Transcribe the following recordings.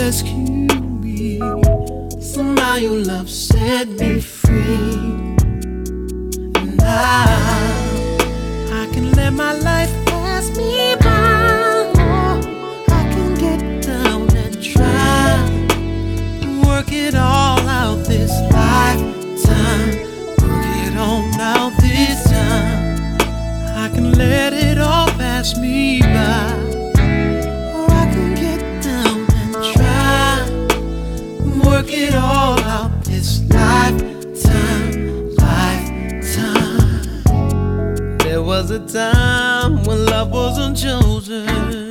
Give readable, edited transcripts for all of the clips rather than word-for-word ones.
rescue me. Somehow your love set me free. And now I can let my life pass me by. Oh, I can get down and try, work it all out this lifetime. Work it on out this time. I can let it all pass me by. Or I can get down and try, work it all out this lifetime. There was a time when love wasn't chosen.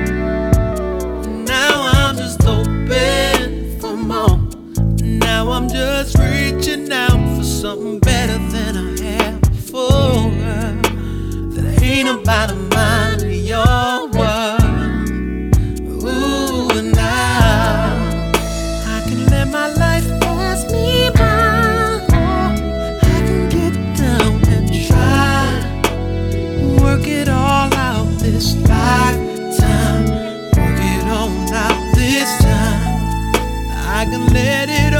Now I'm just open for more. Now I'm just reaching out for something better than I had before. That ain't about a mind of your world. Ooh, and now I can let my life pass me by. Oh, I can get down and try, work it all out this lifetime. Work it on out this time. I can let it